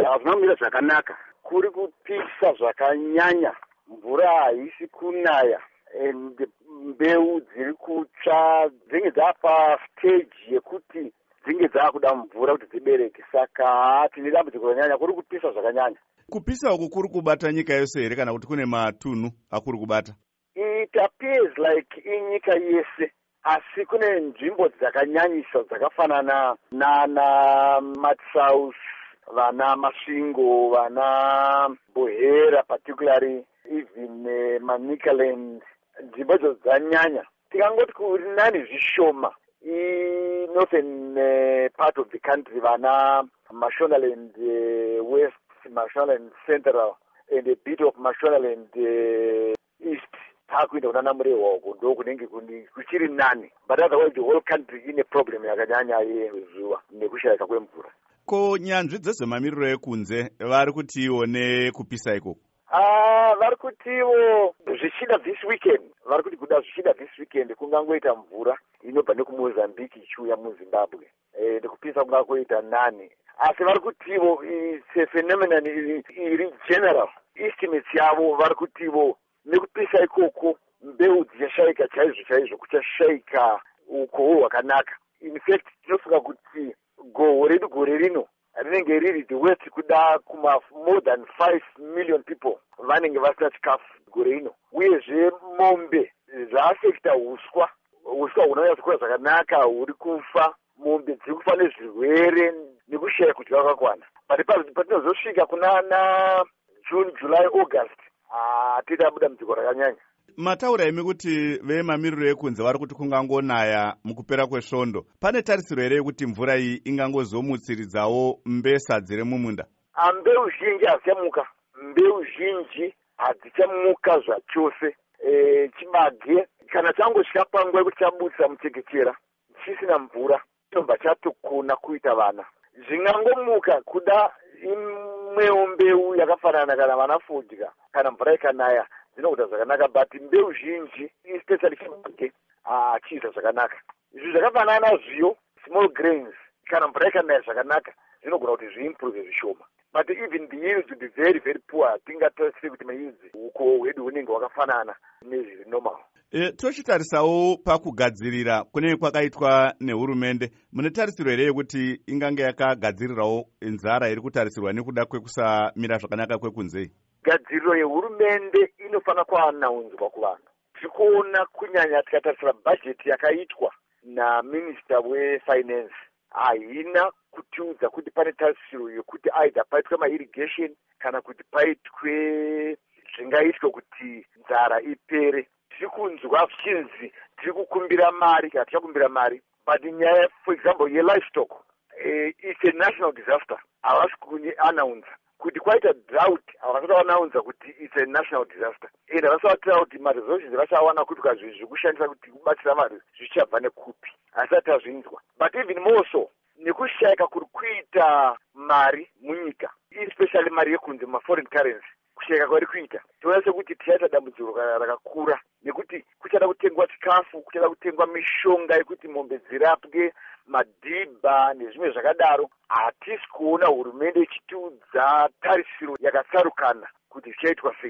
hazvina kumira zvakanaka. Kuri kupisa zvakanyanya, mvura haisi kunaya, and mbeu dziri kutsva dzinge dzapa stage yekuti dzinge dzakuda mvura kuti dzibereke. Saka tine dambudziko ranyanya, kuri kupisa zvakanyanya. Kupisa uku kuri kubata nyika yose here kana kuti kune matunhu akuri kubata? It appears like inyika yese, asi kune nzvimbo dzakanyanyisa dzakafanana nana Matsouth, vana Masvingo, vana Bohera particularly, even Manicaland, nzvimbo idzo dzanyanya. Tikangoti kuri nani zvishoma, northern part of the country, vana Mashonaland West, Mashonaland Central, and a bit of Mashonaland East. Hakuenda kunana Murewa uko ndo kunenge kuchiri nani, but otherwise the whole country ine problem yakanyanya yezuva nekushayika kwemvura. Ko nyanzvi dzezvemamiriro ekunze vari kutiwo nekupisa ikoko? Vari kutiwo zvichida this weekend, vari kuti kuda zvichida this weekend kungangoita mvura inobva nekumozambique ichiuya muzimbabwe, nekupisa kungangoita nani. Asi vari kutiwo it's a phenomenon iri general. Estimates yavo vari kutiwo nekupisa ikoko mbeu dzichashayika chaizvo kuchashayika ukowo hwakanaka. In fact tinofunga kuti gore rino rinenge riri the worst kuda kuma more than 5 million people vanenge vasina chikafu gore rino. Uyezve mombe zvaafekta huswa hunonyatsokuva zvakanaka huri kufa, mombe dziri kufa nezvirwere nekushaya kudya kwakakwana. But patinozosvika kunana June, July, August tita buda mdziko rakanyanya. Mataura imi kuti vemamiriro ekunze vari kuti kungangonaya mukupera kwesvondo. Pane tarisiro here yekuti mvura iyi ingangozomutsiridzawo mbesa dziri mumunda? Mbeu zhinji hadzichamuka, mbeu zhinji hadzichamuka zvachose. Chibage kana changosvika panguva yekuti chabudisa muchekechera chisina mvura, chinobva chatokona kuita vana. Zvingangomuka kuda imwewo mbeu yakafanana kana vana fodya kana mvura ikanaya dzinokuita zvakanaka, but mbeu zhinji especially chibage hachiita zvakanaka. Izvi zvakafanana zviyo small grains kana mvura ikanaya zvakanaka zvinogona kuti zviimprove zvishoma, but even the yields will be very very poor. Hatingatarisi kuti mayields uko hwedu hunenge hwakafanana nezviri normal. Tochitarisawo pakugadzirira kune kwakaitwa nehurumende, mune tarisiro here yekuti ingange yakagadzirirawo nzara iri kutarisirwa nekuda kwekusamira zvakanaka kwekunze? Gadziriro yehurumende inofana kuanaunzwa kuvanhu. Tirikuona kunyanya tikatarisira bajeti yakaitwa naminista wefinance haina kutiudza kuti pane tarisiro yekuti aidha paitwe mairrigation kana kuti paitwe zvingaitwe kuti nzara ipere. Tiri kunzwa zvichinzi tiri kukumbira mari kana tichakumbira mari, but nyaya for example yelivestock it's a national disaster. Havasi kuanaunza kuti kwaita drought, havasati vanaunza kuti it's a national disaster, and havasi vatira kuti maresources vachawana kuti kazvinhu zvekushandisa kuti kubatsira vanhu zvichabva nekupi, hasati azvinzwa. But even more so nekushayika kuri kuita mari munyika, especially mari yekunze, foreign currency, kushayika kwari kuita toona sekuti tichaita dambudziko rakakura, nekuti kuchada kutengwa chikafu, kuchada kutengwa mishonga yekuti mombe dzirapwe, madhibha nezvimwe zvakadaro. Hatisi kuona hurumende ichitiudza tarisiro yakatsarukana kuti zvichaitwa sei.